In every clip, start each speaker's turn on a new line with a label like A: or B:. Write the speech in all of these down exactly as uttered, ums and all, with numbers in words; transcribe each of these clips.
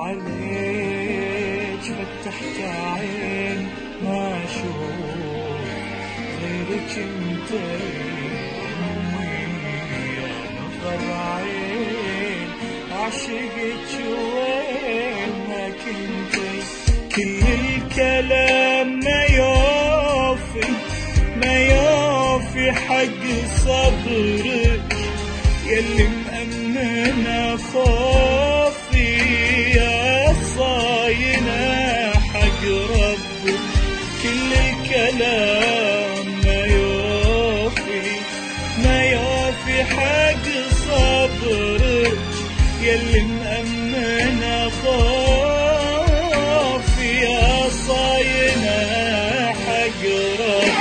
A: عليك فتحت عين ما اشوف غيرك انت امي يا نظر عين عاشقك وين ما كنتي كل الكلام ما يوفي ما يوفي حق صبرك يلي مأمنة خوفي يا صاينة حق ربك كل الكلام ما يوفي ما يوفي حق صبرك يلي مأمنة خوفي يا صاينة حق ربك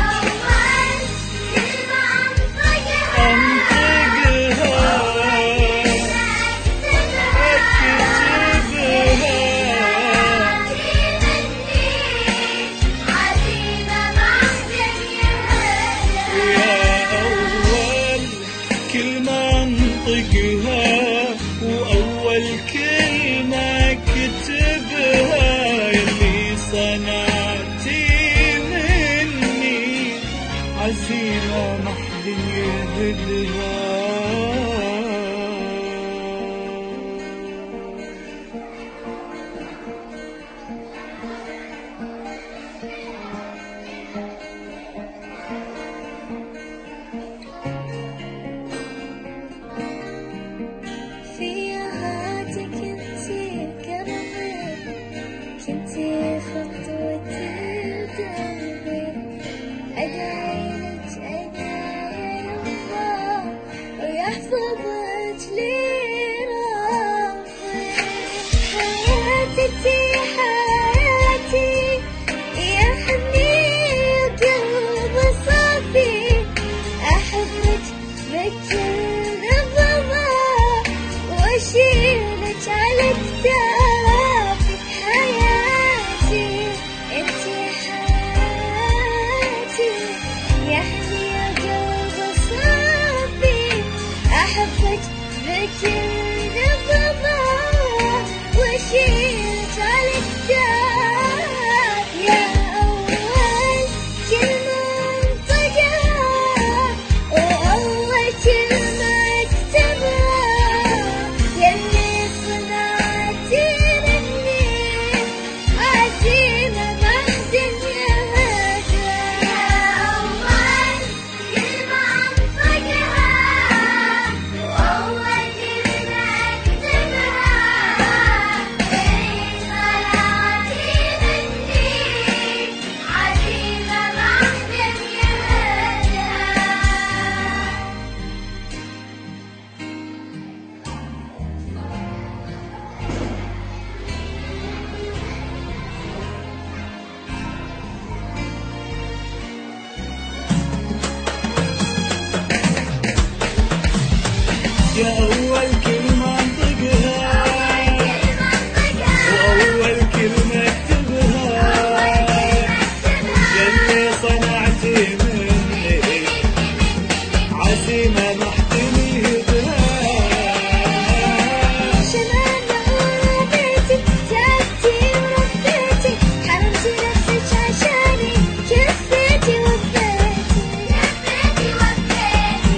A: وأول كلمة كتبها اللي صنعتي مني عزيمة ما حد يهدها
B: كنتي خطوتي دربي أدعيلك أدعي الله ويحفظك لي ربي حياتي حياتي يا حنين قلب صافي أحبك بكل نظمة وأشيلك على كتافي حياتي انتي حياتي يا حني يا قلب صافي احبك بكل نظمة واشيلك على كتافي يا اول كلمة انطقها واول كلمة اكتبها يلي صنعتي
A: يا أول كلمة انطقها وأول كلمة اكتبها يلي صنعتي مني عزيمة ما حد يهدها
B: شمال ربيتي تعبتي وربيتي حرمتي نفسك عشاني كفيتي وفيتي كفيتي وفيتي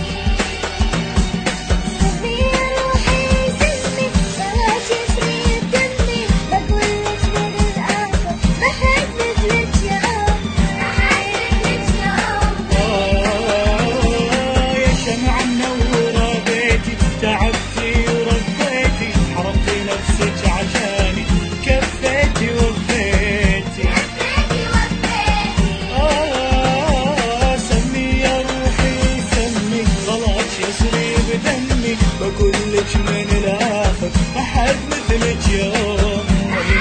A: بقولك من الآخر أحد مثلك يومي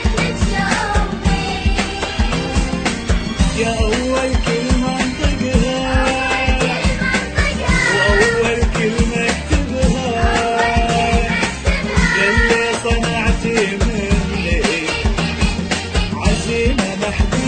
A: يا أول كلمة انطقها وأول كلمة اكتبها يلي صنعتي مني عزيمة محبوبة